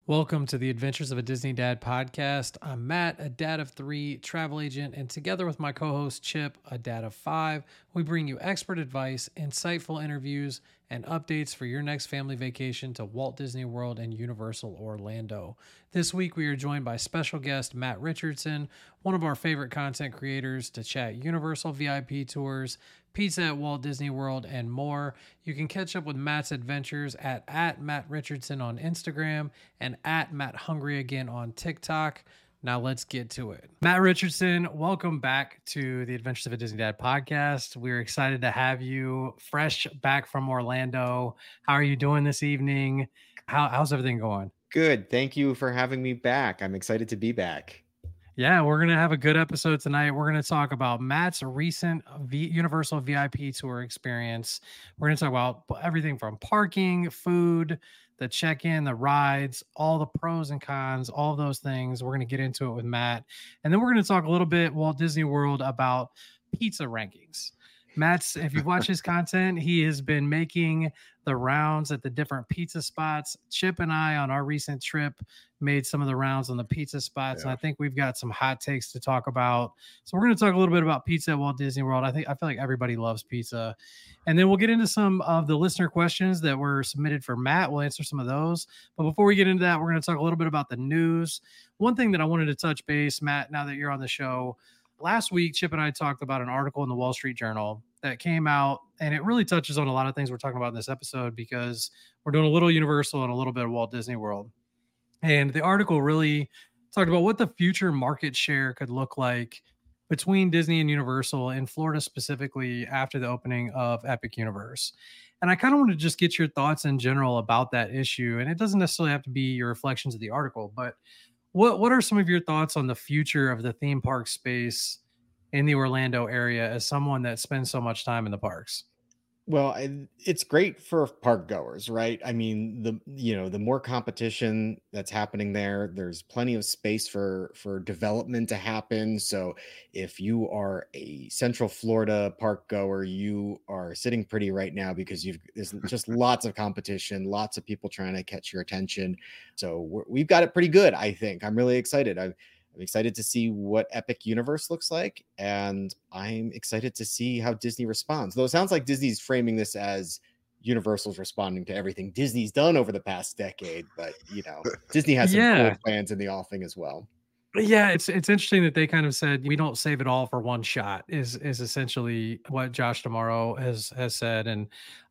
Welcome to the Adventures of a Disney Dad podcast. I'm Matt, a dad of three, travel agent, and together with my co host Chip, a dad of five, we bring you expert advice, insightful interviews, and updates for your next family vacation to Walt Disney World and Universal Orlando. This week, we are joined by special guest Matt Richardson, one of our favorite content creators, to chat Universal VIP tours, pizza at Walt Disney World, and more. You can catch up with Matt's adventures at Matt Richardson on Instagram and at Matt Hungry Again on TikTok. Now let's get to it. Matt Richardson, welcome back to the Adventures of a Disney Dad podcast. We're excited to have you fresh back from Orlando. How are you doing this evening? How's everything going? Good. Thank you for having me back. I'm excited to be back. Yeah, we're going to have a good episode tonight. We're going to talk about Matt's recent Universal VIP tour experience. We're going to talk about everything from parking, food, the check-in, the rides, all the pros and cons, all of those things. We're going to get into it with Matt. And then we're going to talk a little bit Walt Disney World about pizza rankings. Matt's, if you've watched his content, he has been making the rounds at the different pizza spots. Chip and I, on our recent trip, made some of the rounds on the pizza spots. And I think we've got some hot takes to talk about. So we're going to talk a little bit about pizza at Walt Disney World. I feel like everybody loves pizza. And then we'll get into some of the listener questions that were submitted for Matt. We'll answer some of those. But before we get into that, we're going to talk a little bit about the news. One thing that I wanted to touch base, Matt, now that you're on the show, last week, Chip and I talked about an article in the Wall Street Journal that came out, and it really touches on a lot of things we're talking about in this episode because we're doing a little Universal and a little bit of Walt Disney World. And the article really talked about what the future market share could look like between Disney and Universal in Florida, specifically after the opening of Epic Universe. And I kind of want to just get your thoughts in general about that issue. And it doesn't necessarily have to be your reflections of the article, but what are some of your thoughts on the future of the theme park space in the Orlando area as someone that spends so much time in the parks? Well, it's great for park goers, right? I mean, the more competition that's happening there, there's plenty of space for development to happen. So if you are a Central Florida park goer, you are sitting pretty right now because there's just lots of competition, lots of people trying to catch your attention. So we've got it pretty good, I think. I'm really excited. I'm excited to see what Epic Universe looks like, and I'm excited to see how Disney responds. Though it sounds like Disney's framing this as Universal's responding to everything Disney's done over the past decade, but Disney has some cool plans in the offing as well. Yeah, it's interesting that they kind of said we don't save it all for one shot is essentially what Josh D'Amaro has said, and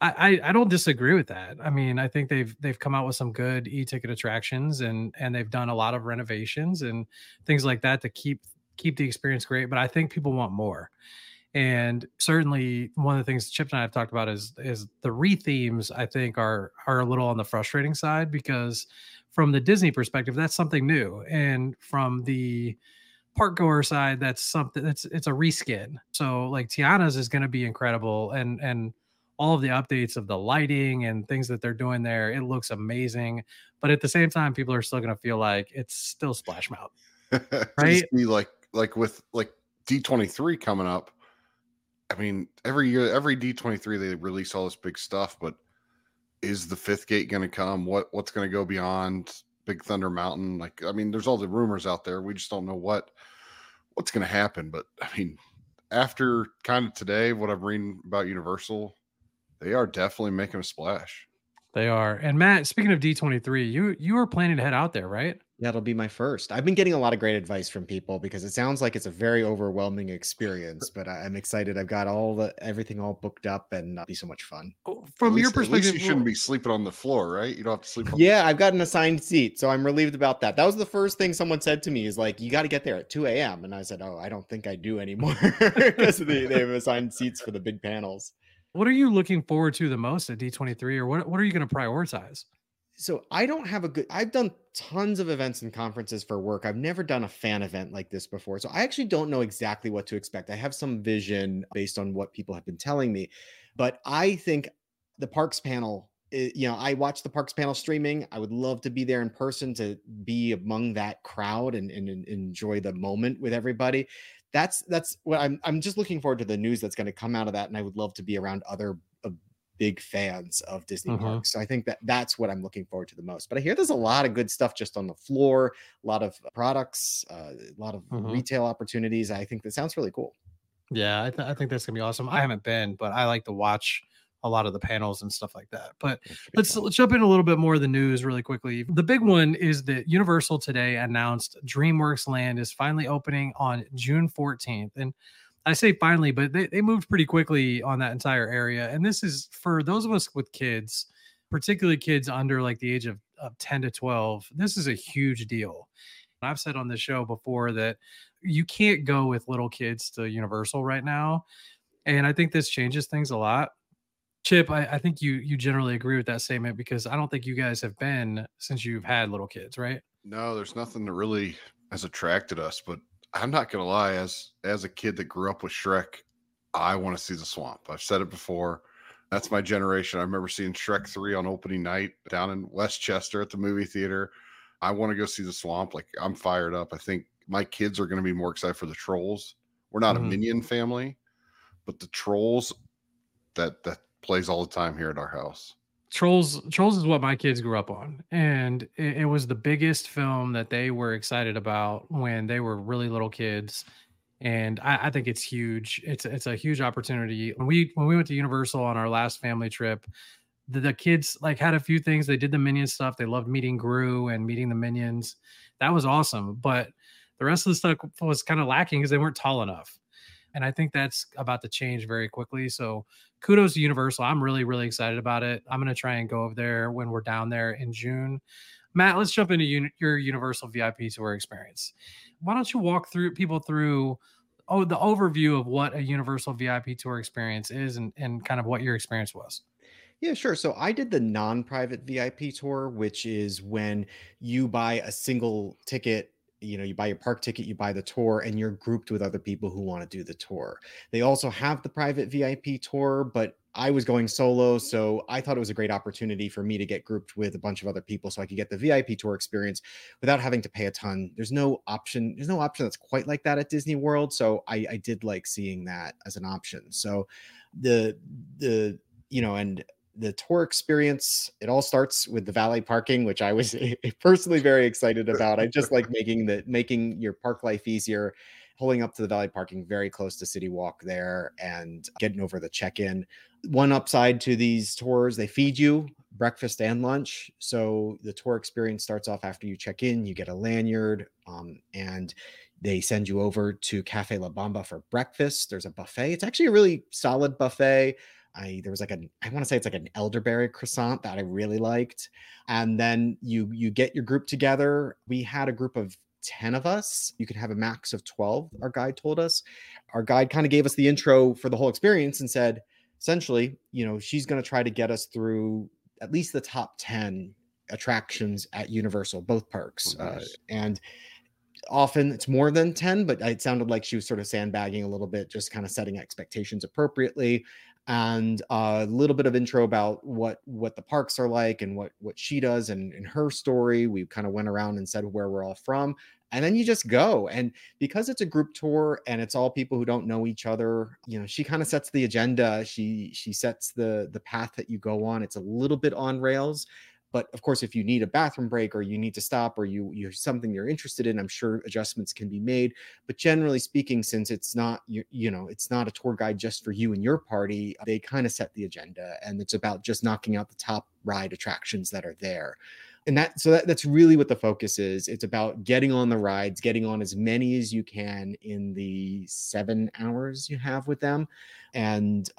I don't disagree with that. I mean, I think they've come out with some good e-ticket attractions and they've done a lot of renovations and things like that to keep the experience great. But I think people want more. And certainly one of the things Chip and I have talked about is the re-themes, I think are a little on the frustrating side because from the Disney perspective, that's something new. And from the park goer side, that's something it's a reskin. So like Tiana's is going to be incredible. And all of the updates of the lighting and things that they're doing there, it looks amazing. But at the same time, people are still going to feel like it's still Splash Mountain. Right? Be like with D23 coming up. I mean, every year, every D23, they release all this big stuff, but is the fifth gate going to come? What's going to go beyond Big Thunder Mountain? Like, I mean, there's all the rumors out there. We just don't know what's going to happen. But I mean, after kind of today, what I'm reading about Universal, they are definitely making a splash. They are. And Matt, speaking of D23, you are planning to head out there, right? That'll be my first. I've been getting a lot of great advice from people because it sounds like it's a very overwhelming experience, but I'm excited. I've got everything all booked up and it'll be so much fun. From your perspective, you shouldn't be sleeping on the floor, right? You don't have to sleep. I've got an assigned seat, so I'm relieved about that. That was the first thing someone said to me is like, you got to get there at 2 a.m. And I said, oh, I don't think I do anymore because they have assigned seats for the big panels. What are you looking forward to the most at D23 or what are you going to prioritize? So I've done tons of events and conferences for work. I've never done a fan event like this before. So I actually don't know exactly what to expect. I have some vision based on what people have been telling me, but I think the parks panel, I watch the parks panel streaming. I would love to be there in person to be among that crowd and enjoy the moment with everybody. That's what I'm just looking forward to the news that's going to come out of that. And I would love to be around other big fans of Disney Mm-hmm. parks. So I think that that's what I'm looking forward to the most. But I hear there's a lot of good stuff just on the floor, a lot of products, a lot of Mm-hmm. retail opportunities. I think that sounds really cool. Yeah, I think that's gonna be awesome. I haven't been, but I like to watch a lot of the panels and stuff like that. But That should be let's fun. let's jump in a little bit more of the news really quickly. The big one is that Universal today announced DreamWorks Land is finally opening on June 14th. And I say finally, but they moved pretty quickly on that entire area. And this is for those of us with kids, particularly kids under like the age of 10 to 12. This is a huge deal. I've said on this show before that you can't go with little kids to Universal right now. And I think this changes things a lot. Chip, I think you generally agree with that statement because I don't think you guys have been since you've had little kids, right? No, there's nothing that really has attracted us, but I'm not gonna lie, as a kid that grew up with Shrek, I want to see the swamp. I've said it before. That's my generation. I remember seeing Shrek 3 on opening night down in Westchester at the movie theater. I want to go see the swamp. Like, I'm fired up. I think my kids are going to be more excited for the trolls. We're not a Mhm. Minion family, but the trolls, that plays all the time here at our house. Trolls is what my kids grew up on, and it was the biggest film that they were excited about when they were really little kids. And I think it's huge. It's a huge opportunity. When we went to Universal on our last family trip, the kids like had a few things. They did the minion stuff. They loved meeting Gru and meeting the minions. That was awesome. But the rest of the stuff was kind of lacking because they weren't tall enough. And I think that's about to change very quickly. So kudos to Universal. I'm really, really excited about it. I'm going to try and go over there when we're down there in June. Matt, let's jump into your Universal VIP tour experience. Why don't you walk through people through the overview of what a Universal VIP tour experience is and kind of what your experience was? Yeah, sure. So I did the non-private VIP tour, which is when you buy a single ticket, you buy your park ticket, you buy the tour, and you're grouped with other people who want to do the tour. They also have the private VIP tour, but I was going solo, so I thought it was a great opportunity for me to get grouped with a bunch of other people so I could get the VIP tour experience without having to pay a ton. There's no option that's quite like that at Disney World. So I did like seeing that as an option. So the and the tour experience, it all starts with the valet parking, which I was personally very excited about. I just like making your park life easier, pulling up to the valet parking very close to City Walk there and getting over the check-in. One upside to these tours, they feed you breakfast and lunch. So the tour experience starts off after you check in, you get a lanyard, and they send you over to Cafe La Bamba for breakfast. There's a buffet. It's actually a really solid buffet. There was I want to say it's like an elderberry croissant that I really liked. And then you get your group together. We had a group of 10 of us. You could have a max of 12, our guide told us. Our guide kind of gave us the intro for the whole experience and said, essentially, she's going to try to get us through at least the top 10 attractions at Universal, both parks. Nice. And often it's more than 10, but it sounded like she was sort of sandbagging a little bit, just kind of setting expectations appropriately. And a little bit of intro about what the parks are like and what she does and her story. We kind of went around and said where we're all from, and then you just go. And because it's a group tour and it's all people who don't know each other, she kind of sets the agenda. She sets the path that you go on. It's a little bit on rails, but of course, if you need a bathroom break or you need to stop or you're something you're interested in, I'm sure adjustments can be made. But generally speaking, since it's not it's not a tour guide just for you and your party, they kind of set the agenda, and it's about just knocking out the top ride attractions that are there. And that's really what the focus is. It's about getting on the rides, getting on as many as you can in the 7 hours you have with them. And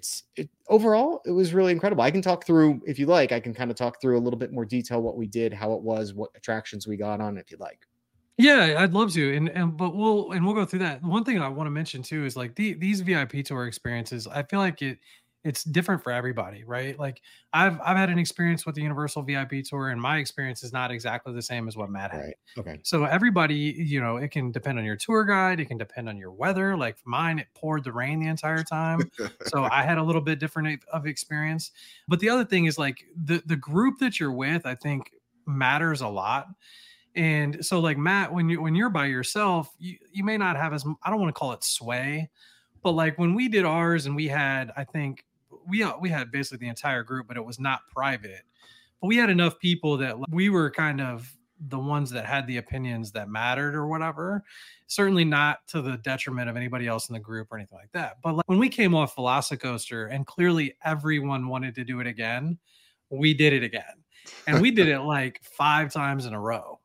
overall, it was really incredible. I can talk through, if you like, I can kind of talk through a little bit more detail what we did, how it was, what attractions we got on, if you like. Yeah, I'd love to, but we'll go through that. One thing I want to mention too is like these VIP tour experiences. I feel like it's different for everybody, right? Like I've had an experience with the Universal VIP tour, and my experience is not exactly the same as what Matt had. Right. Okay. So everybody, it can depend on your tour guide. It can depend on your weather. Like mine, it poured the rain the entire time, so I had a little bit different of experience. But the other thing is like the group that you're with, I think matters a lot. And so like Matt, when you're by yourself, you may not have I don't want to call it sway, but like when we did ours and we had, I think we had basically the entire group, but it was not private. But we had enough people that we were kind of the ones that had the opinions that mattered or whatever. Certainly not to the detriment of anybody else in the group or anything like that. But like when we came off Velocicoaster and clearly everyone wanted to do it again, we did it again. And we did it like 5 times in a row.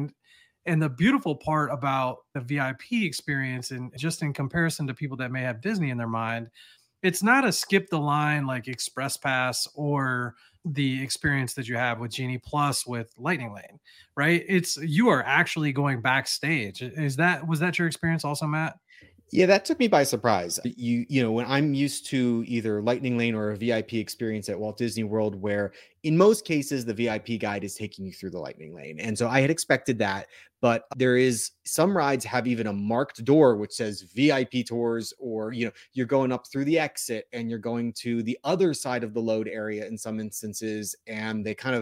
And the beautiful part about the VIP experience, and just in comparison to people that may have Disney in their mind, it's not a skip the line like Express Pass or the experience that you have with Genie Plus with Lightning Lane, right? It's you are actually going backstage. Was that your experience also, Matt? Yeah, that took me by surprise. You know, when I'm used to either Lightning Lane or a VIP experience at Walt Disney World, where in most cases the VIP guide is taking you through the Lightning Lane. And so I had expected that, but there is some rides have even a marked door which says VIP tours, or you know, you're going up through the exit and you're going to the other side of the load area in some instances, and they kind of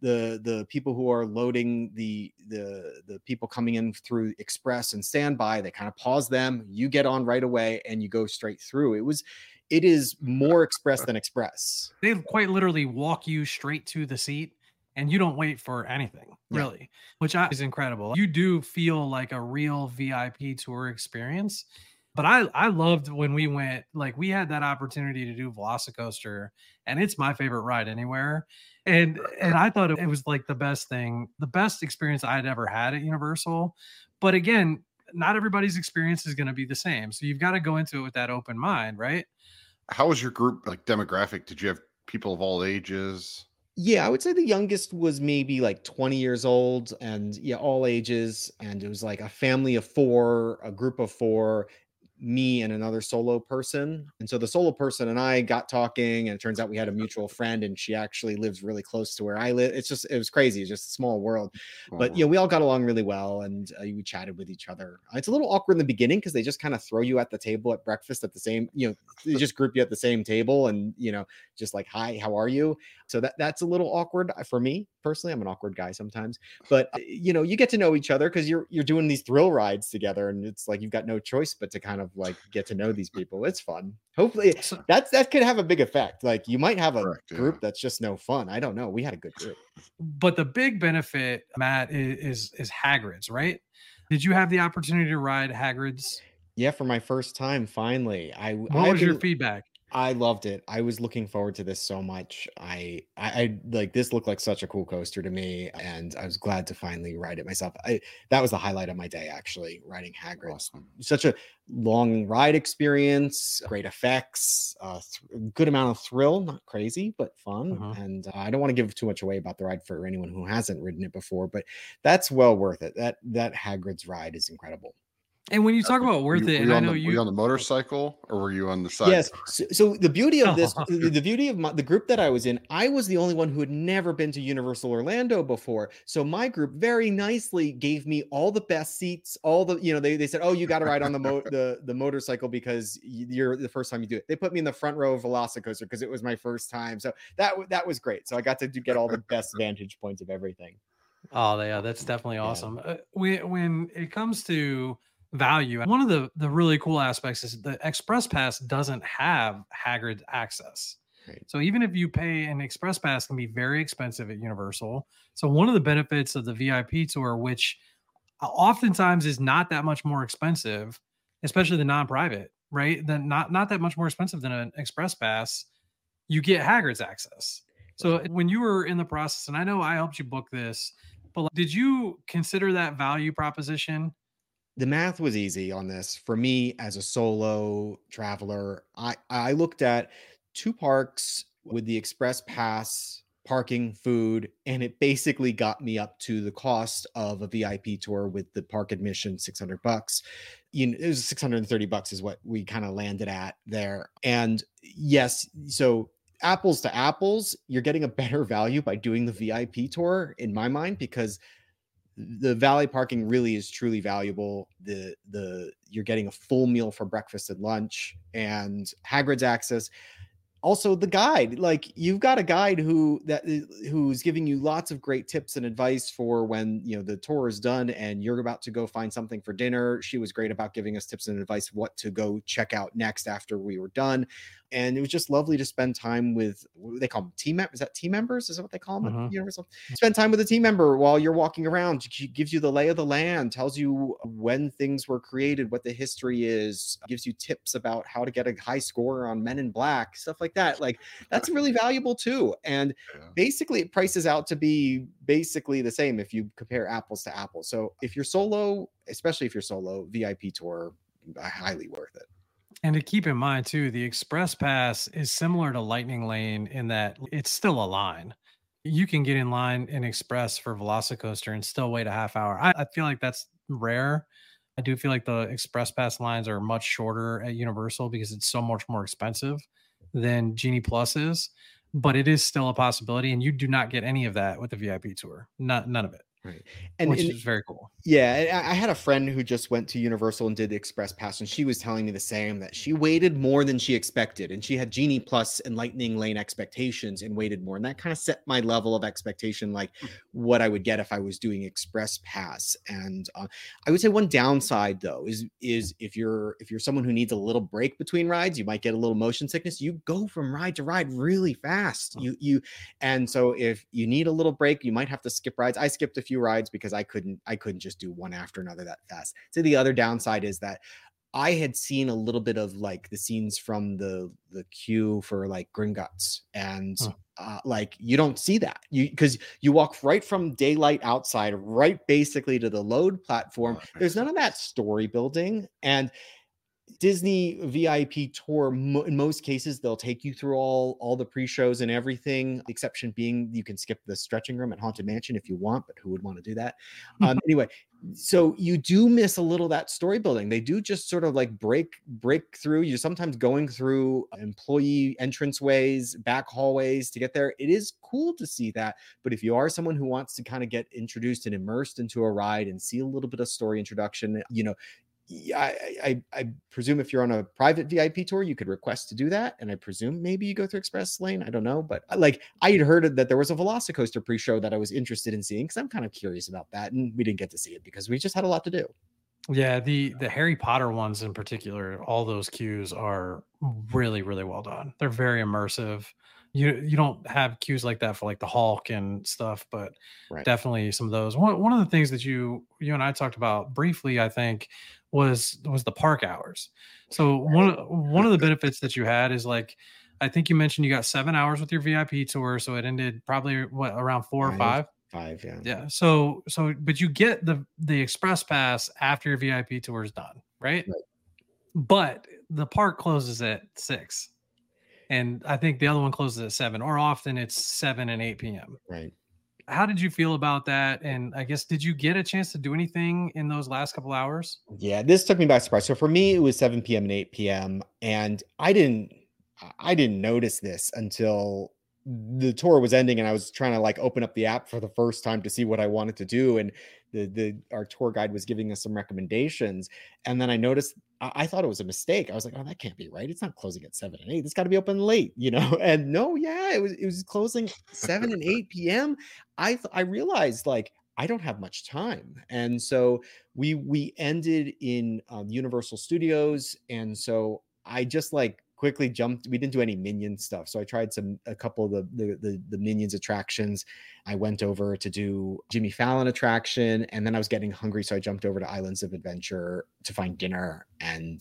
the people who are loading the people coming in through express and standby, they kind of pause them, you get on right away and you go straight through. It is more express than express. They quite literally walk you straight to the seat and you don't wait for anything, really, which is incredible. You do feel like a real VIP tour experience. But I loved when we went, like we had that opportunity to do Velocicoaster, and it's my favorite ride anywhere. And I thought it was like the best experience I'd ever had at Universal. But again, not everybody's experience is going to be the same. So you've got to go into it with that open mind, right? How was your group like demographic? Did you have people of all ages? Yeah, I would say the youngest was maybe like 20 years old, and yeah, all ages. And it was like a family of 4, a group of 4, me and another solo person. And so the solo person and I got talking, and it turns out we had a mutual friend, and she actually lives really close to where I live. It was crazy. It's just a small world. But you know, we all got along really well, and we chatted with each other. It's a little awkward in the beginning because they just kind of throw you at the table at breakfast at the same, you know, they just group you at the same table, and you know, just like, hi, how are you? So that's a little awkward for me personally. I'm an awkward guy sometimes, but you know, you get to know each other because you're doing these thrill rides together, and it's like you've got no choice but to kind of like get to know these people. It's fun. Hopefully that could have a big effect. Like you might have a group that's just no fun. I don't know. We had a good group. But the big benefit, Matt, is Hagrid's, right? Did you have the opportunity to ride Hagrid's? Yeah, for my first time, finally. What was your feedback? I loved it. I was looking forward to this so much. I like this looked like such a cool coaster to me, and I was glad to finally ride it myself. That was the highlight of my day, actually, riding Hagrid. Awesome. Such a long ride experience, great effects, good amount of thrill, not crazy, but fun. And I don't want to give too much away about the ride for anyone who hasn't ridden it before, but that's well worth it. That Hagrid's ride is incredible. And when you talk about worth it, and I know were you on the motorcycle or were you on the side? Yes. So the beauty of this, the beauty of the group that I was in, I was the only one who had never been to Universal Orlando before. So my group very nicely gave me all the best seats, all the, you know, they said, oh, you got to ride on the motorcycle because you're the first time you do it. They put me in the front row of Velocicoaster because it was my first time. So that was great. So I got to get all the best vantage points of everything. Oh, yeah, that's definitely awesome. When it comes to value, one of the really cool aspects is the Express Pass doesn't have Hagrid access. Right. So even if you pay, an Express Pass can be very expensive at Universal. So one of the benefits of the VIP tour, which oftentimes is not that much more expensive, especially the non-private, right? Then not that much more expensive than an Express Pass, you get Hagrid's access. So when you were in the process, and I know I helped you book this, but did you consider that value proposition? The math was easy on this for me as a solo traveler. I looked at 2 parks with the Express Pass, parking, food, and it basically got me up to the cost of a VIP tour with the park admission, $600. You know, it was $630 is what we kind of landed at there. And yes, so apples to apples, you're getting a better value by doing the VIP tour in my mind, because the valet parking really is truly valuable. You're getting a full meal for breakfast and lunch, and Hagrid's access. Also the guide, like you've got a guide who's giving you lots of great tips and advice for when, you know, the tour is done and you're about to go find something for dinner. She was great about giving us tips and advice what to go check out next after we were done. And it was just lovely to spend time with, what do they call them, team members? Is that team members? Is that what they call them at Universal? Spend time with a team member while you're walking around. Gives you the lay of the land, tells you when things were created, what the history is, gives you tips about how to get a high score on Men in Black, stuff like that. Like, that's really valuable too. And basically it prices out to be basically the same if you compare apples to apples. So if you're solo, especially if you're solo, VIP tour, highly worth it. And to keep in mind too, the Express Pass is similar to Lightning Lane in that it's still a line. You can get in line in Express for Velocicoaster and still wait a half hour. I feel like that's rare. I do feel like the Express Pass lines are much shorter at Universal because it's so much more expensive than Genie Plus is, but it is still a possibility, and you do not get any of that with the VIP tour. None of it. Right. Which is very cool. Yeah. I had a friend who just went to Universal and did the Express Pass, and she was telling me the same, that she waited more than she expected. And she had Genie Plus and Lightning Lane expectations and waited more. And that kind of set my level of expectation, like what I would get if I was doing Express Pass. And I would say one downside though is if you're someone who needs a little break between rides, you might get a little motion sickness. You go from ride to ride really fast. And so if you need a little break, you might have to skip rides. I skipped a few rides because I couldn't just do one after another that fast. So the other downside is that I had seen a little bit of like the scenes from the queue for like Gringotts, and like you don't see that because you walk right from daylight outside right basically to the load platform. There's none of that story building. And Disney VIP tour, in most cases, they'll take you through all the pre-shows and everything, the exception being you can skip the stretching room at Haunted Mansion if you want, but who would want to do that? Anyway, so you do miss a little that story building. They do just sort of like break through. You're sometimes going through employee entranceways, back hallways to get there. It is cool to see that. But if you are someone who wants to kind of get introduced and immersed into a ride and see a little bit of story introduction, I presume if you're on a private VIP tour, you could request to do that. And I presume maybe you go through Express Lane. I don't know. But like I had heard that there was a Velocicoaster pre-show that I was interested in seeing because I'm kind of curious about that. And we didn't get to see it because we just had a lot to do. Yeah, the Harry Potter ones in particular, all those queues are really, really well done. They're very immersive. You don't have queues like that for like the Hulk and stuff, but definitely some of those. One of the things that you and I talked about briefly, I think, was the park hours. So one of the benefits that you had is like, I think you mentioned you got 7 hours with your VIP tour, so it ended probably around 4 or 5. 5, yeah. Yeah. So but you get the Express Pass after your VIP tour is done, right? But the park closes at 6. And I think the other one closes at 7, or often it's 7 and 8 p.m. Right. How did you feel about that? And I guess, did you get a chance to do anything in those last couple hours? Yeah, this took me by surprise. So for me, it was 7 p.m. and 8 p.m. And I didn't notice this until the tour was ending and I was trying to like open up the app for the first time to see what I wanted to do. And our tour guide was giving us some recommendations. And then I noticed, I thought it was a mistake. I was like, oh, that can't be right. It's not closing at 7 and 8. It's got to be open late, And no, yeah, it was closing 7 and 8 p.m. I realized like I don't have much time. And so we ended in Universal Studios. And so I just like quickly jumped. We didn't do any Minion stuff. So I tried a couple of the Minions attractions. I went over to do Jimmy Fallon attraction, and then I was getting hungry. So I jumped over to Islands of Adventure to find dinner. And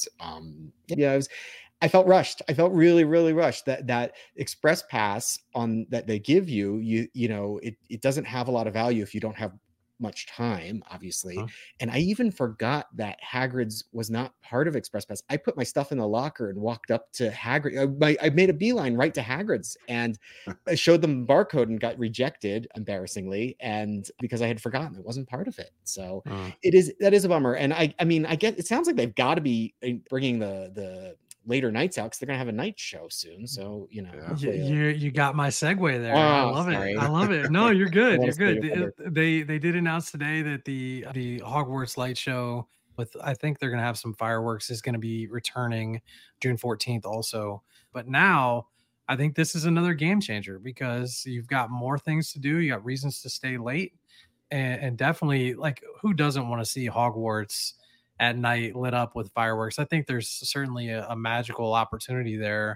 I felt rushed. I felt really, really rushed. That Express Pass that they give you, it doesn't have a lot of value if you don't have much time, obviously. And I even forgot that Hagrid's was not part of Express Pass. I put my stuff in the locker and walked up to Hagrid. I made a beeline right to Hagrid's and I showed them the barcode and got rejected, embarrassingly, and because I had forgotten it wasn't part of it. So that is a bummer. And I mean, I get, it sounds like they've got to be bringing the later nights out because they're gonna have a night show soon. So you got my segue there. I love it. No, you're good. You're good. They did announce today that the Hogwarts light show with, I think they're gonna have some fireworks, is gonna be returning June 14th also. But now I think this is another game changer because you've got more things to do. You got reasons to stay late, and definitely, like, who doesn't want to see Hogwarts at night lit up with fireworks? I think there's certainly a magical opportunity there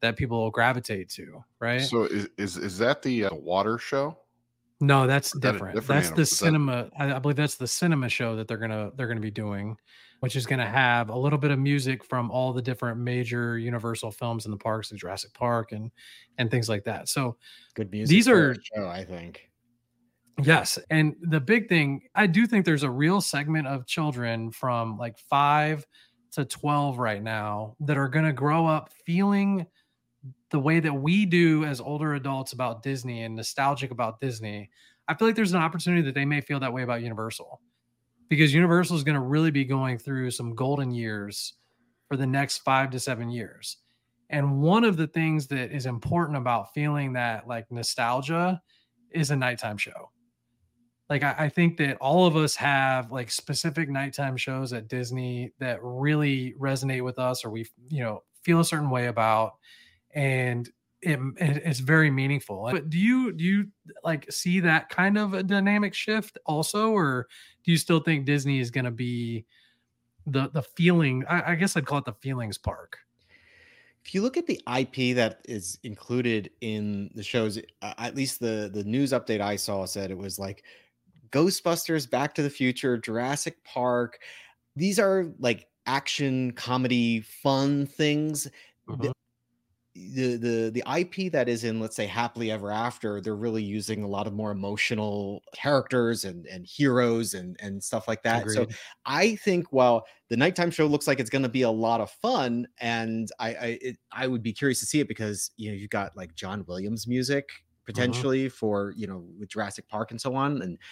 that people will gravitate to, right? So is that the water show? No, that's Or is that a different. different That's animal? the Is that cinema. I believe that's the cinema show that they're gonna be doing, which is gonna have a little bit of music from all the different major Universal films in the parks, like Jurassic Park and things like that. So Good music these for a are show, I think. yes, and the big thing, I do think there's a real segment of children from like 5 to 12 right now that are gonna grow up feeling the way that we do as older adults about Disney and nostalgic about Disney. I feel like there's an opportunity that they may feel that way about Universal, because Universal is going to really be going through some golden years for the next 5 to 7 years. And one of the things that is important about feeling that like nostalgia is a nighttime show. Like I think that all of us have like specific nighttime shows at Disney that really resonate with us, or we, feel a certain way about, and it's very meaningful. But do you like see that kind of a dynamic shift also, or do you still think Disney is going to be the feeling? I guess I'd call it the feelings park. If you look at the IP that is included in the shows, at least the news update I saw said it was like Ghostbusters, Back to the Future, Jurassic Park. These are like action, comedy, fun things. Mhm. The IP that is in, let's say, Happily Ever After, they're really using a lot of more emotional characters and heroes and stuff like that. So Agreed. I think while the nighttime show looks like it's going to be a lot of fun, and I would be curious to see it, because you've got like John Williams music Mhm. potentially for with Jurassic Park and so on, and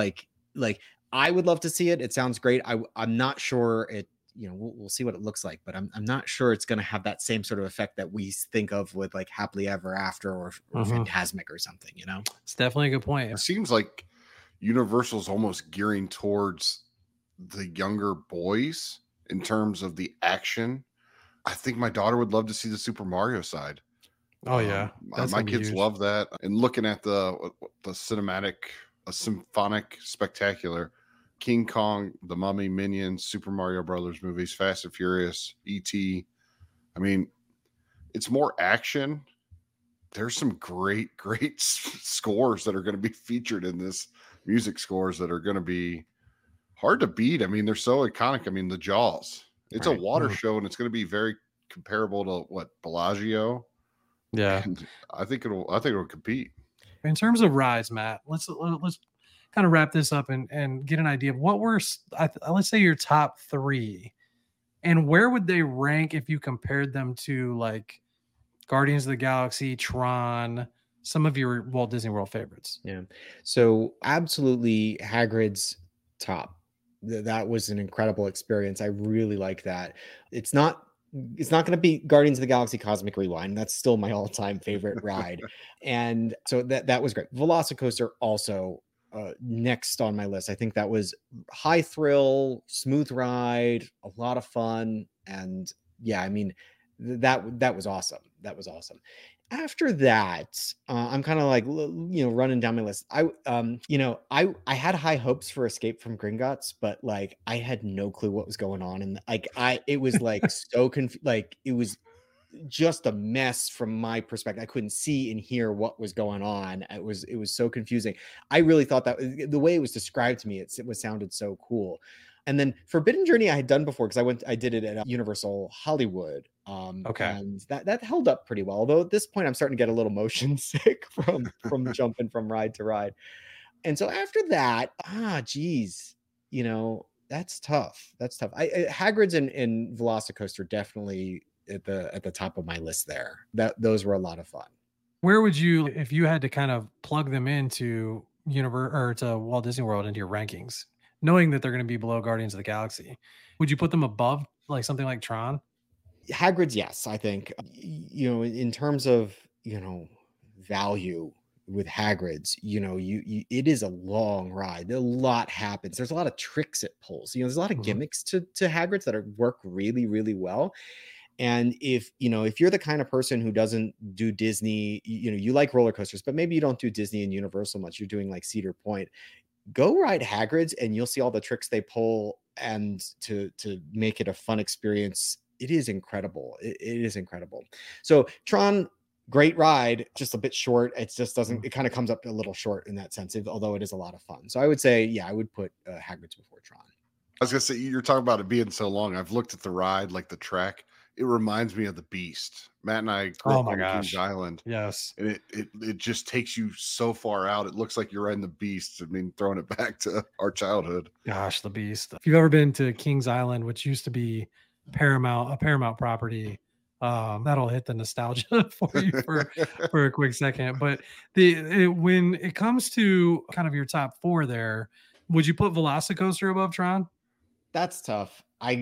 like I would love to see it. It sounds great. I'm not sure it we'll see what it looks like, but I'm not sure it's going to have that same sort of effect that we think of with like Happily Ever After or Mhm. Phantasmic or something. It's definitely a good point. it seems like Universal's almost gearing towards the younger boys in terms of the action. I think my daughter would love to see the Super Mario side. Oh yeah, that's My gonna be kids huge. love that, and looking at the cinematic, a symphonic spectacular, King Kong, The Mummy, Minions, Super Mario Brothers movies, Fast and Furious, E.T. I mean, it's more action. There's some great scores that are going to be featured in this, music scores that are going to be hard to beat. I mean, they're so iconic. I mean, the Jaws. It's a Right. water Mhm. show, and it's going to be very comparable to what Bellagio, Yeah. and I think it'll compete. In terms of rides, Matt, let's kind of wrap this up and get an idea of what were let's say your top three, and where would they rank if you compared them to like Guardians of the Galaxy, Tron, some of your Walt Disney World favorites. Yeah. So absolutely Hagrid's top. That was an incredible experience. I really like that. It's not it's not going to be Guardians of the Galaxy Cosmic Rewind. That's still my all-time favorite ride. And so that was great. Velocicoaster also next on my list. I think that was high thrill, smooth ride, a lot of fun, and yeah, I mean that was awesome. That was awesome. After that, I'm kind of like running down my list. I had high hopes for Escape from Gringotts, but like I had no clue what was going on, and like it was like so like it was just a mess from my perspective. I couldn't see and hear what was going on. It was so confusing. I really thought that the way it was described to me, it was sounded so cool. And then Forbidden Journey I had done before, because I did it at Universal Hollywood, Okay. and that held up pretty well. Although at this point I'm starting to get a little motion sick from jumping from ride to ride. And so after that, geez, that's tough. That's tough. Hagrid's and Velocicoaster definitely at the top of my list there. Those were a lot of fun. Where would you, if you had to kind of plug them into Universe or to Walt Disney World into your rankings, knowing that they're going to be below Guardians of the Galaxy, would you put them above like something like Tron? Hagrid's, yes, I think. In terms of value with Hagrid's, it is a long ride. A lot happens. There's a lot of tricks it pulls. There's a lot of Mhm. gimmicks to Hagrid's that work really, really well. And if you're the kind of person who doesn't do Disney, you like roller coasters, but maybe you don't do Disney and Universal much. You're doing like Cedar Point. Go ride Hagrid's, and you'll see all the tricks they pull, and to make it a fun experience it is incredible. It is incredible. So Tron, great ride, just a bit short. It just doesn't, it kind of comes up a little short in that sense, although it is a lot of fun. So I would say, yeah, I would put Hagrid's before Tron. I was gonna say, you're talking about it being so long. I've looked at the ride, like the track. It reminds me of the Beast. Matt and I grew up on Kings Island. Yes. And it just takes you so far out. It looks like you're riding the Beast. I mean, throwing it back to our childhood. Gosh, the Beast. If you've ever been to Kings Island, which used to be a Paramount property, that'll hit the nostalgia for you for a quick second. But when it comes to kind of your top 4 there, would you put Velocicoaster above Tron? That's tough.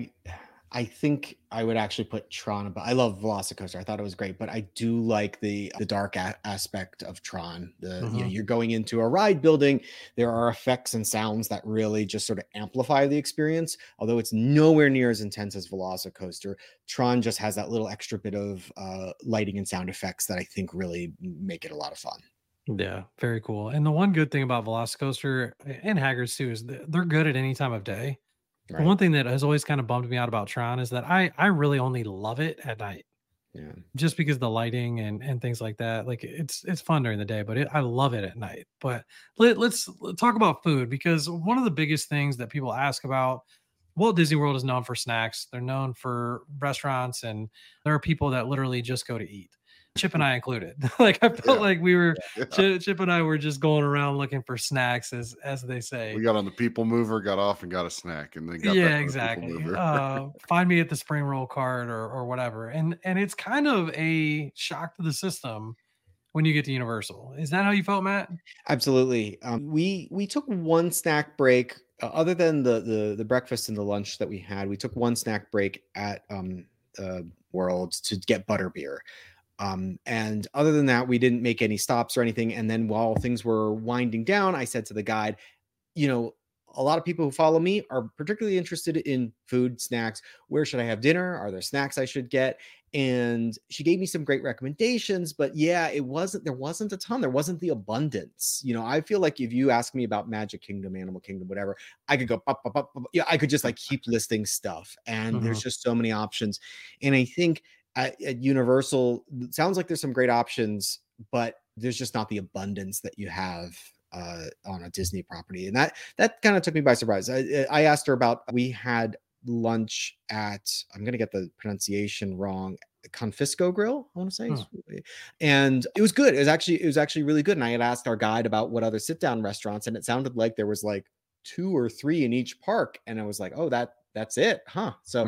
I think I would actually put Tron above. I love Velocicoaster. I thought it was great, but I do like the dark aspect of Tron. You're going into a ride building. There are effects and sounds that really just sort of amplify the experience. Although it's nowhere near as intense as Velocicoaster, Tron just has that little extra bit of lighting and sound effects that I think really make it a lot of fun. Yeah, very cool. And the one good thing about Velocicoaster and Hagrid's too is they're good at any time of day. Right. The one thing that has always kind of bummed me out about Tron is that I really only love it at night. Yeah. Just because the lighting and things like that. Like it's fun during the day, but I love it at night. But let's talk about food, because one of the biggest things that people ask about, Walt Disney World is known for snacks. They're known for restaurants, and there are people that literally just go to eat. Chip and I included. Like I felt like we were Chip and I were just going around looking for snacks, as they say. We got on the people mover, got off, and got a snack, and then got back exactly. Find me at the spring roll cart or whatever. And it's kind of a shock to the system when you get to Universal. Is that how you felt, Matt? Absolutely. We took one snack break, other than the breakfast and the lunch that we had. We took one snack break at Worlds to get butterbeer. And other than that, we didn't make any stops or anything. And then while things were winding down, I said to the guide, a lot of people who follow me are particularly interested in food, snacks. Where should I have dinner? Are there snacks I should get? And she gave me some great recommendations, but yeah, there wasn't a ton. There wasn't the abundance. I feel like if you ask me about Magic Kingdom, Animal Kingdom, whatever, I could go, I could just like keep listing stuff. And there's just so many options. And I think at Universal, it sounds like there's some great options, but there's just not the abundance that you have on a Disney property. And that kind of took me by surprise. I asked her about, we had lunch at, I'm going to get the pronunciation wrong, Confisco Grill, I want to say. And it was good. It was actually really good. And I had asked our guide about what other sit down restaurants, and it sounded like there was like 2 or 3 in each park. And I was like, oh, that's it, huh? So,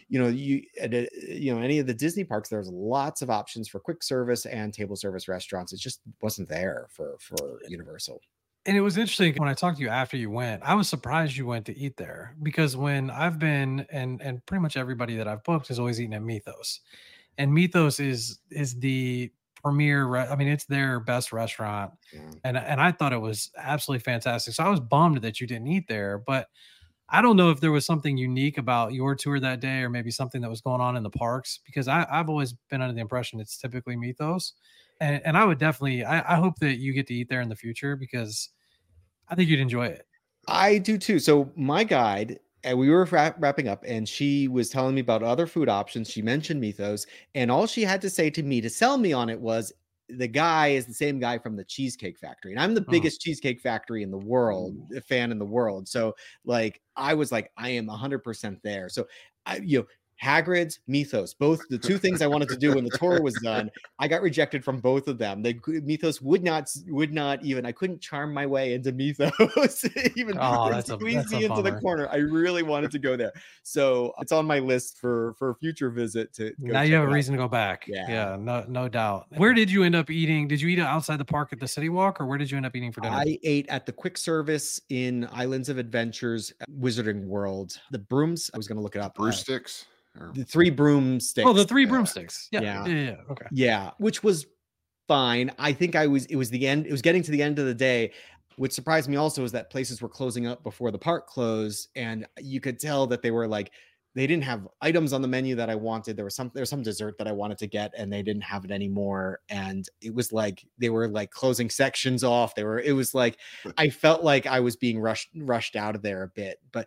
any of the Disney parks, there's lots of options for quick service and table service restaurants. It just wasn't there for Universal. And it was interesting when I talked to you after you went, I was surprised you went to eat there, because when I've been, and pretty much everybody that I've booked has always eaten at Mythos, and Mythos is the premier. It's their best restaurant. Yeah. And I thought it was absolutely fantastic. So I was bummed that you didn't eat there, but I don't know if there was something unique about your tour that day, or maybe something that was going on in the parks, because I've always been under the impression it's typically Mythos. And I would definitely, I hope that you get to eat there in the future, because I think you'd enjoy it. I do too. So my guide, and we were wrapping up, and she was telling me about other food options. She mentioned Mythos, and all she had to say to me to sell me on it was, the guy is the same guy from the Cheesecake Factory, and I'm the biggest Cheesecake Factory in the world, fan in the world. So like, I was like, I am 100% there. So Hagrid's, Mythos, both the 2 things I wanted to do when the tour was done. I got rejected from both of them. Mythos would not even, I couldn't charm my way into Mythos. Even squeeze me into the corner. I really wanted to go there. So it's on my list for a future visit to go. Now you have a reason to go back. Yeah, no doubt. Where did you end up eating? Did you eat outside the park at the City Walk, or where did you end up eating for dinner? I ate at the quick service in Islands of Adventures, Wizarding World. The brooms, I was going to look it up. Brewsticks? The 3 broomsticks. Oh, the 3 broomsticks. Yeah. Okay. Yeah, which was fine. I think it was the end. It was getting to the end of the day. What surprised me also is that places were closing up before the park closed, and you could tell that they were like, they didn't have items on the menu that I wanted. There was some dessert that I wanted to get, and they didn't have it anymore. And it was like they were like closing sections off. It was like I felt like I was being rushed out of there a bit, but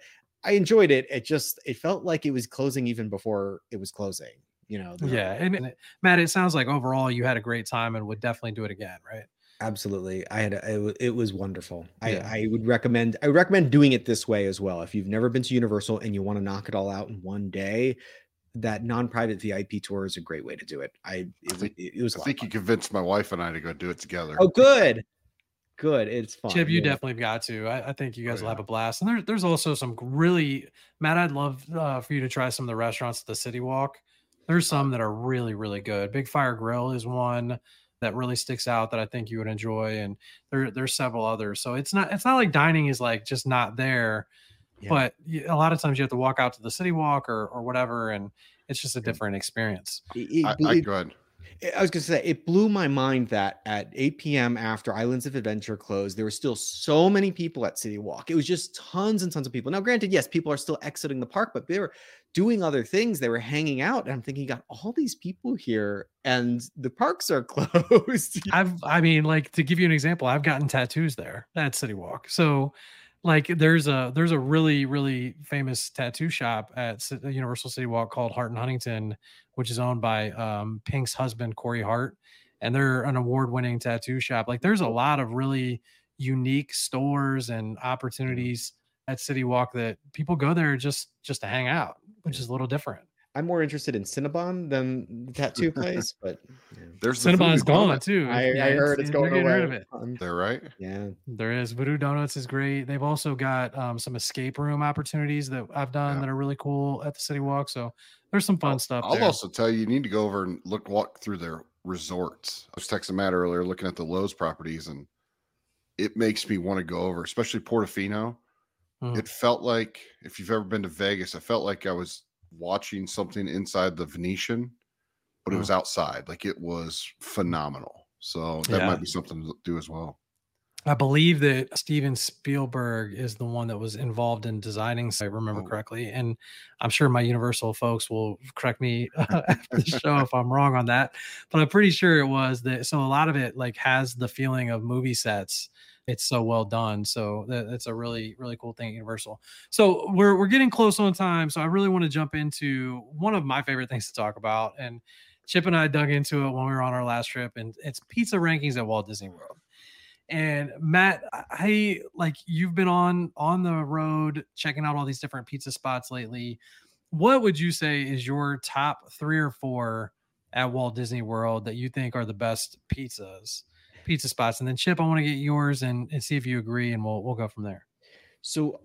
I enjoyed it. It felt like it was closing even before it was closing. Yeah, and Matt, it sounds like overall you had a great time and would definitely do it again, right? Absolutely. It was wonderful. Yeah. I would recommend doing it this way as well. If you've never been to Universal and you want to knock it all out in one day, that non-private VIP tour is a great way to do it. It was a I lot think of you fun. convinced my wife and I to go do it together. Oh, good. Good. It's fun. Chip, you Yeah. definitely got to. I think you guys will have yeah. a blast. And there's also some really, Matt, I'd love for you to try some of the restaurants at the City Walk. There's some that are really, really good. Big Fire Grill is one that really sticks out that I think you would enjoy. And there's several others. So it's not like dining is like just not there, Yeah. but a lot of times you have to walk out to the City Walk or whatever. And it's just a different experience. I go ahead. I was going to say, it blew my mind that at 8 p.m. after Islands of Adventure closed, there were still so many people at City Walk. It was just tons and tons of people. Now, granted, yes, people are still exiting the park, but they were doing other things. They were hanging out. And I'm thinking, got all these people here and the parks are closed. I mean, like, to give you an example, I've gotten tattoos there at City Walk. So like there's a really, really famous tattoo shop at Universal City Walk called Hart and Huntington, which is owned by Pink's husband, Corey Hart. And they're an award-winning tattoo shop. Like there's a lot of really unique stores and opportunities at City Walk that people go there just to hang out, which is a little different. I'm more interested in Cinnabon than the tattoo place, but There's Cinnabon's gone too. I heard it's going they're getting away. rid of it. They're right. Yeah, there is. Voodoo Donuts is great. They've also got some escape room opportunities that I've done that are really cool at the City Walk. So there's some fun stuff. I'll also tell you need to go over and walk through their resorts. I was texting Matt earlier looking at the Lowe's properties, and it makes me want to go over, especially Portofino. It felt like, if you've ever been to Vegas, I felt like I was watching something inside the Venetian, but it was outside. Like it was phenomenal. So that might be something to do as well. I believe that Steven Spielberg is the one that was involved in designing, if I remember correctly. And I'm sure my Universal folks will correct me after the show if I'm wrong on that. But I'm pretty sure it was that. So a lot of it like has the feeling of movie sets. It's so well done. So that's a really, really cool thing at Universal. So we're getting close on time. So I really want to jump into one of my favorite things to talk about. And Chip and I dug into it when we were on our last trip, and it's pizza rankings at Walt Disney World. And Matt, I like you've been on the road checking out all these different pizza spots lately. What would you say is your top 3 or 4 at Walt Disney World that you think are the best pizza spots? And then Chip, I want to get yours and see if you agree, and we'll go from there. So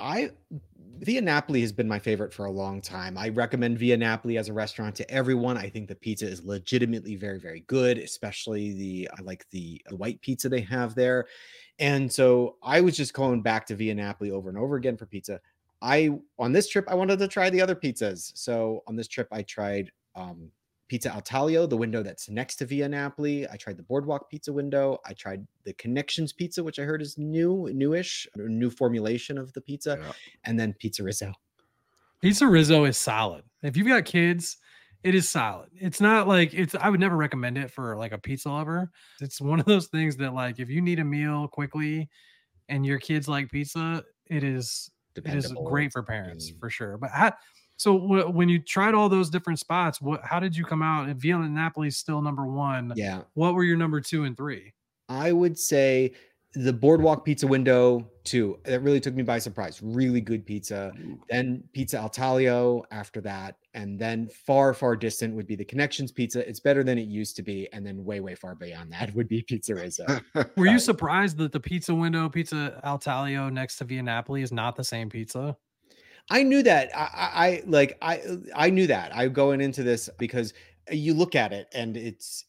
Via Napoli has been my favorite for a long time. I recommend Via Napoli as a restaurant to everyone. I think the pizza is legitimately very, very good, especially I like the white pizza they have there. And so I was just going back to Via Napoli over and over again for pizza. On this trip, I wanted to try the other pizzas. So on this trip, I tried Pizza Al Taglio, the window that's next to Via Napoli. I tried the Boardwalk Pizza window. I tried the Connections Pizza, which I heard is newish, a new formulation of the pizza, and then Pizza Rizzo. Pizza Rizzo is solid. If you've got kids, it is solid. It's not like I would never recommend it for like a pizza lover. It's one of those things that like if you need a meal quickly and your kids like pizza, it is great for parents for sure. But so when you tried all those different spots, how did you come out? Via Napoli is still number 1. Yeah. What were your number 2 and 3? I would say the Boardwalk Pizza window 2. That really took me by surprise. Really good pizza. Then Pizza Al Taglio after that. And then far, far distant would be the Connections Pizza. It's better than it used to be. And then way, way far beyond that would be Pizza Rizzo. Were you surprised that the pizza window, Pizza Al Taglio next to Via Napoli is not the same pizza? I knew that. I knew that. I going into this because you look at it and it's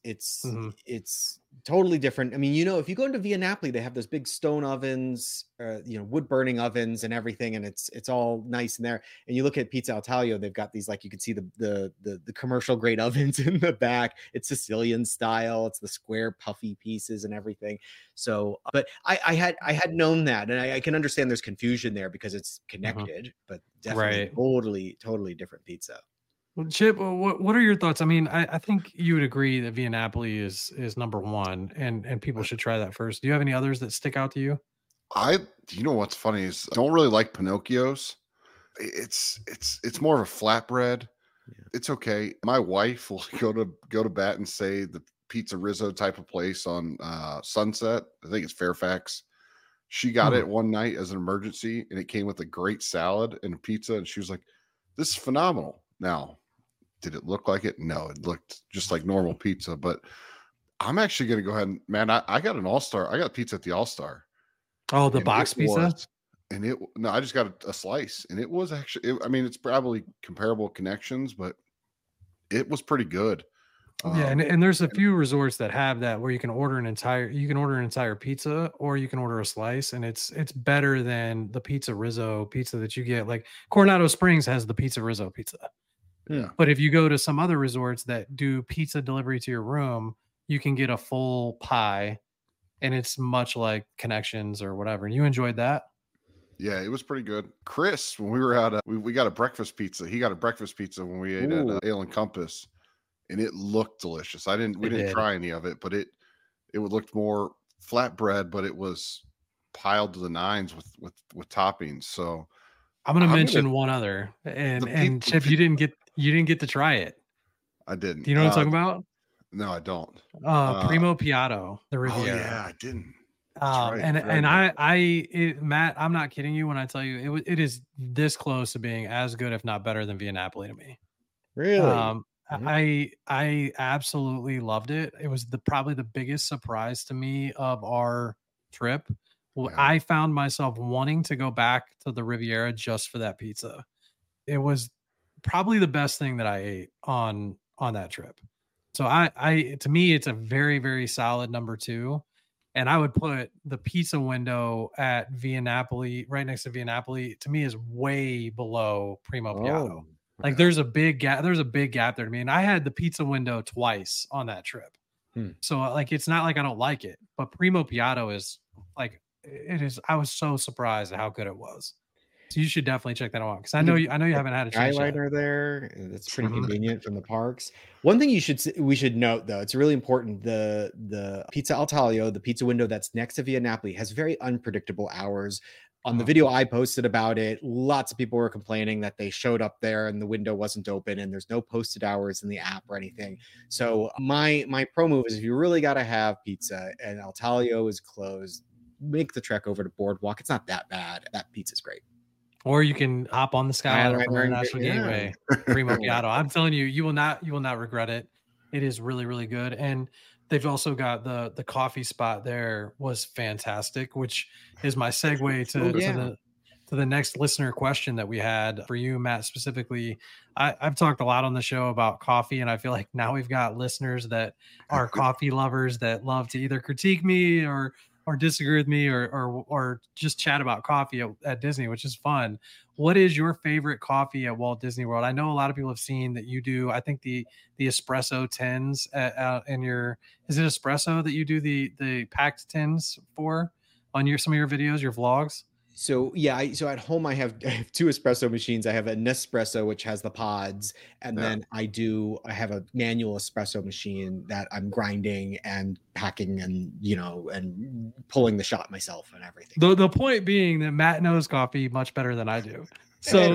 totally different. I mean, if you go into Via Napoli, they have those big stone ovens, wood burning ovens and everything, and it's all nice in there. And you look at Pizza Al Taglio, they've got these, like, you can see the commercial grade ovens in the back. It's Sicilian style. It's the square puffy pieces and everything. So, but I had known that, and I can understand there's confusion there because it's connected, but definitely totally different pizza. Well, Chip, what are your thoughts? I mean, I think you would agree that Via Napoli is number 1, and people should try that first. Do you have any others that stick out to you? You know what's funny is I don't really like Pinocchio's. it's more of a flatbread. Yeah. It's okay. My wife will go to bat and say the Pizza Rizzo type of place on Sunset. I think it's Fairfax. She got it one night as an emergency, and it came with a great salad and a pizza. And she was like, "This is phenomenal." Now, did it look like it? No, it looked just like normal pizza. But I'm actually going to go ahead and, man, I got an All-Star. I got pizza at the All-Star. Oh, the box pizza? No, I just got a slice, and it was actually, I mean, it's probably comparable connections, but it was pretty good. Yeah, and there's a few resorts that have that where you can order an entire pizza, or you can order a slice, and it's better than the Pizza Rizzo pizza that you get. Like Coronado Springs has the Pizza Rizzo pizza. Yeah. But if you go to some other resorts that do pizza delivery to your room, you can get a full pie, and it's much like Connections or whatever. And you enjoyed that? Yeah, it was pretty good. Chris, when we were out, we got a breakfast pizza. He got a breakfast pizza when we ate at Ale and Compass, and it looked delicious. We didn't try any of it, but it looked more flatbread, but it was piled to the nines with toppings. So I'm going to mention one other, and Chip, you didn't get to try it. I didn't. Do you know what I'm talking about? No, I don't. Primo Piatto, the Riviera. Oh yeah, I didn't. Matt, I'm not kidding you when I tell you it is this close to being as good, if not better, than Via Napoli to me. Really? I absolutely loved it. It was probably the biggest surprise to me of our trip. Well, yeah. I found myself wanting to go back to the Riviera just for that pizza. It was probably the best thing that I ate on that trip. So to me, it's a very, very solid number 2. And I would put the pizza window at Via Napoli, right next to Via Napoli, to me is way below Primo Piatto. Like there's a big gap. There's a big gap there to me. And I had the pizza window twice on that trip. So like, it's not like I don't like it, but Primo Piatto is like, it is. I was so surprised at how good it was. So you should definitely check that out, because I know you haven't had a chance yet. Skyliner there. That's pretty convenient from the parks. One thing we should note, though, it's really important. The Pizza Al Taglio, the pizza window that's next to Via Napoli, has very unpredictable hours. On the video I posted about it, lots of people were complaining that they showed up there and the window wasn't open and there's no posted hours in the app or anything. So my pro move is, if you really got to have pizza and Al Taglio is closed, make the trek over to Boardwalk. It's not that bad. That pizza's great. Or you can hop on the Skyliner from International Gateway, Primo Piatto. I'm telling you, you will not regret it. It is really, really good. And they've also got the coffee spot there was fantastic, which is my segue to the next listener question that we had for you, Matt, specifically. I've talked a lot on the show about coffee, and I feel like now we've got listeners that are coffee lovers that love to either critique me or disagree with me or just chat about coffee at Disney, which is fun. What is your favorite coffee at Walt Disney World? I know a lot of people have seen that you do, I think the espresso tins in your, is it espresso that you do the packed tins for on some of your videos, your vlogs? So yeah, so at home I have 2 espresso machines. I have a Nespresso, which has the pods, and then I have a manual espresso machine that I'm grinding and packing and and pulling the shot myself and everything. The point being that Matt knows coffee much better than I do. So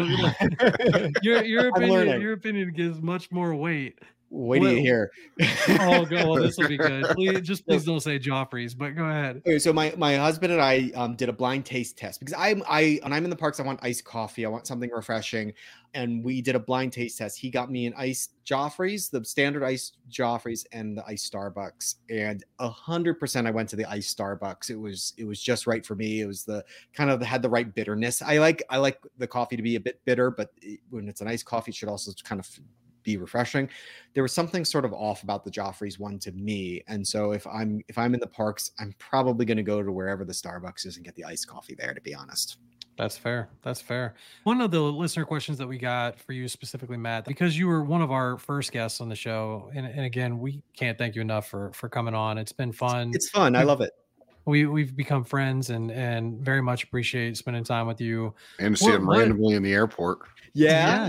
your opinion gives much more weight. Wait till you hear. Oh, well, this will be good. Please don't say Joffrey's, but go ahead. Okay, so my husband and I did a blind taste test, because when I'm in the parks, I want iced coffee. I want something refreshing. And we did a blind taste test. He got me an iced Joffrey's, the standard iced Joffrey's, and the iced Starbucks. And 100% I went to the iced Starbucks. It was just right for me. It was had the right bitterness. I like the coffee to be a bit bitter, but when it's an iced coffee, it should also kind of be refreshing. There was something sort of off about the Joffrey's one to me. And so if I'm in the parks, I'm probably going to go to wherever the Starbucks is and get the iced coffee there, to be honest. That's fair. One of the listener questions that we got for you specifically, Matt, because you were one of our first guests on the show. And again, we can't thank you enough for coming on. It's been fun. It's fun. I love it. we've become friends and very much appreciate spending time with you. And see him randomly in the airport. Yeah.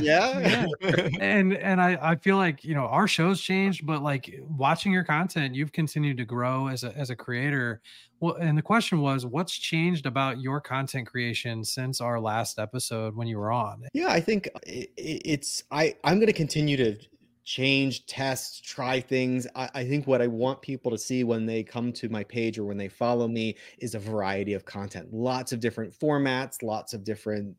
And I feel like, you know, our show's changed, but like watching your content, you've continued to grow as a creator. Well, and the question was, what's changed about your content creation since our last episode when you were on? Yeah, I think I'm going to continue to change, test, try things. I think what I want people to see when they come to my page or when they follow me is a variety of content, lots of different formats, lots of different,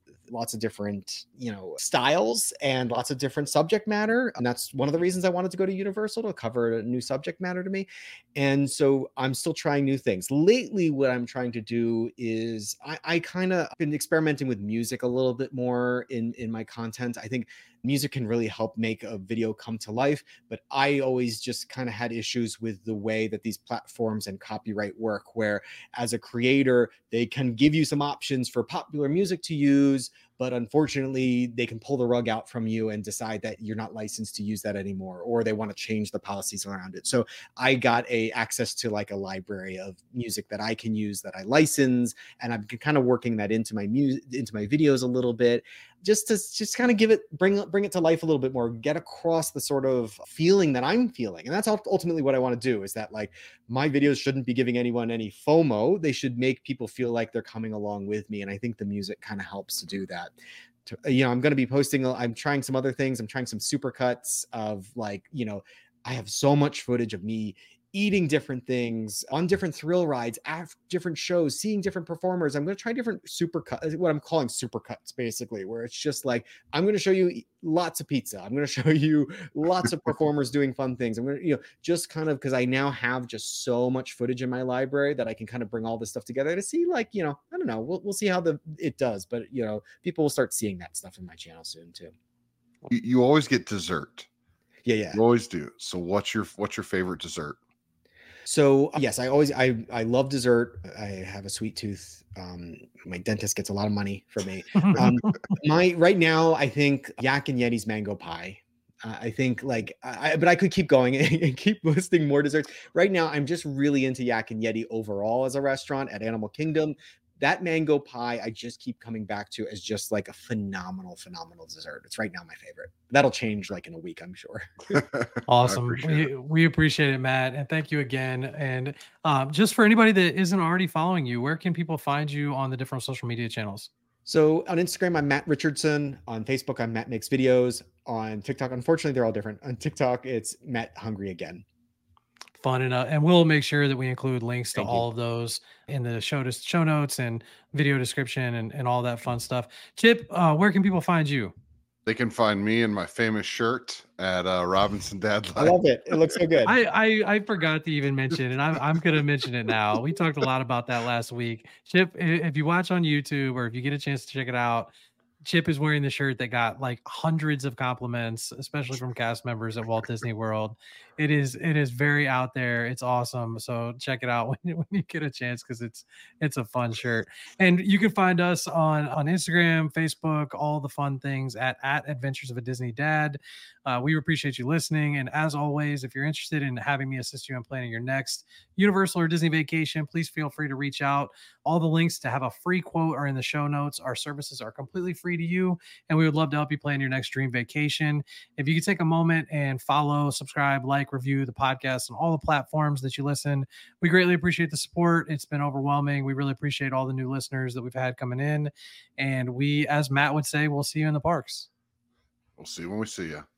you know, styles, and lots of different subject matter. And that's one of the reasons I wanted to go to Universal, to cover a new subject matter to me. And so I'm still trying new things. Lately, what I'm trying to do is I kind of been experimenting with music a little bit more in my content. I think music can really help make a video come to life, but I always just kind of had issues with the way that these platforms and copyright work, where as a creator, they can give you some options for popular music to use, but unfortunately they can pull the rug out from you and decide that you're not licensed to use that anymore, or they want to change the policies around it. So I got access to like a library of music that I can use, that I license, and I'm kind of working that into my videos a little bit, just to kind of bring it to life a little bit more, get across the sort of feeling that I'm feeling. And that's ultimately what I want to do, is that like my videos shouldn't be giving anyone any FOMO. They should make people feel like they're coming along with me. And I think the music kind of helps to do that. You know, I'm going to be posting, I'm trying some other things. I'm trying some supercuts of like, you know, I have so much footage of me eating different things on different thrill rides, after different shows, seeing different performers. I'm going to try different supercuts, what I'm calling supercuts, basically, where it's just like, I'm going to show you lots of pizza. I'm going to show you lots of performers doing fun things. I'm going to, you know, just kind of, because I now have just so much footage in my library that I can kind of bring all this stuff together to see, like, you know, I don't know, we'll see how it does, but you know, people will start seeing that stuff in my channel soon too. You always get dessert. Yeah. You always do. So what's your favorite dessert? So yes, I love dessert. I have a sweet tooth. My dentist gets a lot of money from me. Right now, I think Yak and Yeti's mango pie. I think like, but I could keep going and keep listing more desserts. Right now, I'm just really into Yak and Yeti overall as a restaurant at Animal Kingdom. That mango pie, I just keep coming back to as just like a phenomenal dessert. It's right now my favorite. That'll change like in a week, I'm sure. Awesome. We appreciate it, Matt. And thank you again. And just for anybody that isn't already following you, where can people find you on the different social media channels? So on Instagram, I'm Matt Richardson. On Facebook, I'm Matt Makes Videos. On TikTok, unfortunately, they're all different. On TikTok, it's Matt Hungry Again. Fun enough, and we'll make sure that we include links to all of those in the show notes and video description and all that fun stuff. Chip, where can people find you? They can find me in my famous shirt at Robinson Dad Life. I love it. It looks so good. I forgot to even mention, and I'm going to mention it now. We talked a lot about that last week. Chip, if you watch on YouTube or if you get a chance to check it out, Chip is wearing the shirt that got like hundreds of compliments, especially from cast members at Walt Disney World. It is very out there. It's awesome. So check it out when you get a chance, because it's a fun shirt. And you can find us on Instagram, Facebook, all the fun things at Adventures of a Disney Dad. We appreciate you listening. And as always, if you're interested in having me assist you in planning your next Universal or Disney vacation, please feel free to reach out. All the links to have a free quote are in the show notes. Our services are completely free to you, and we would love to help you plan your next dream vacation. If you could take a moment and follow, subscribe, like, review the podcast on all the platforms that you listen, we greatly appreciate the support. It's been overwhelming. We really appreciate all the new listeners that we've had coming in. And we, as Matt would say, we'll see you in the parks. We'll see you when we see you.